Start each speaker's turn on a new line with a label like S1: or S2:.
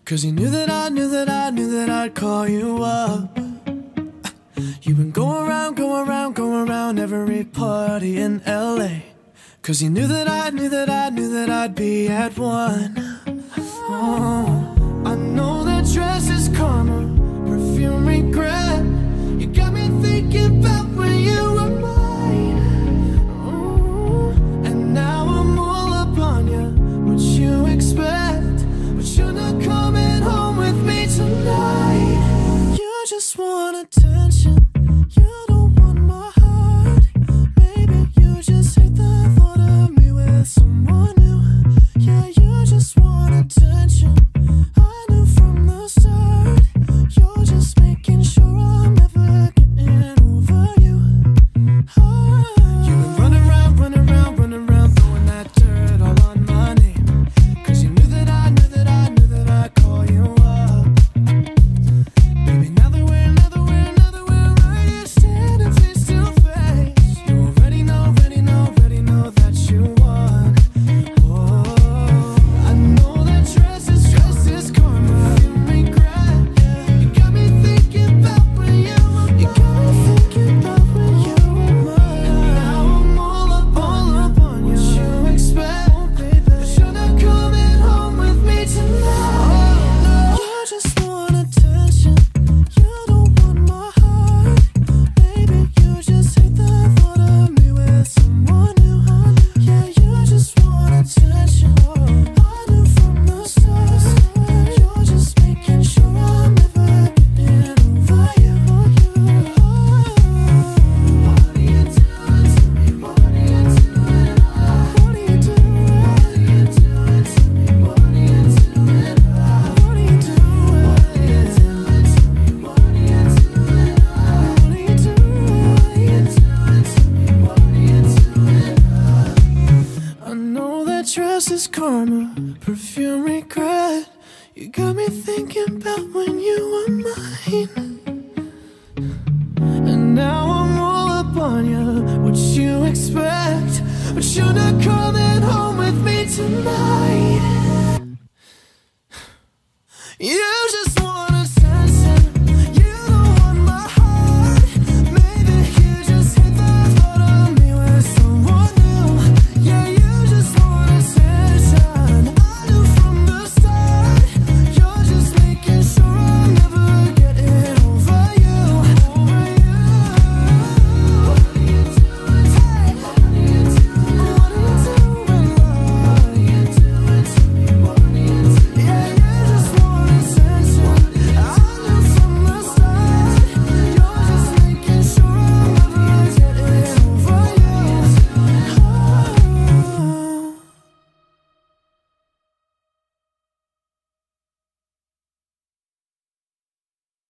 S1: 'Cause you knew that I knew that I knew that I'd call you up. You've been going around, going around, going around every party in LA. 'Cause you knew that I knew that I knew that I'd be at one. Oh, I know that dress is karma, perfume regret. You got me thinking about when you were mine. Oh, and now I'm all up on you. What you expect? But you're not coming home with me tonight. You just want attention. You don't want my heart. Maybe you just hate the thought of me with someone new. Yeah, you just want attention. I knew from the start. You're just making sure I'm never getting over you. You've been running around, running around, running around, throwing that dirt all on my name. 'Cause you knew that I knew that I knew that I'd call you up. Baby, now that we're right here standing face to face, you already know that you won. Oh, I know that dress is karma, you regret. You got me thinking about when you were mine. You got me thinking about when you were mine. And now I'm all up on you. What you expect? But you're not coming home with me tonight. You just want attention. You don't want my heart. Baby, you just hate the thought of me with someone new. Yeah, you just want attention. I knew from the start. You're just making sure I'm never getting over you. What are you doing to me? What are you doing? What are you doing? What are you doing to me? What are you doing? What are you doing? What are you doing to me? What are you doing? What are you doing to me? What are you doing? I know that dress is karma, perfume regret. You got me thinking about when you were mine. And now I'm all up on you. What you expect? But you're not coming home with me tonight.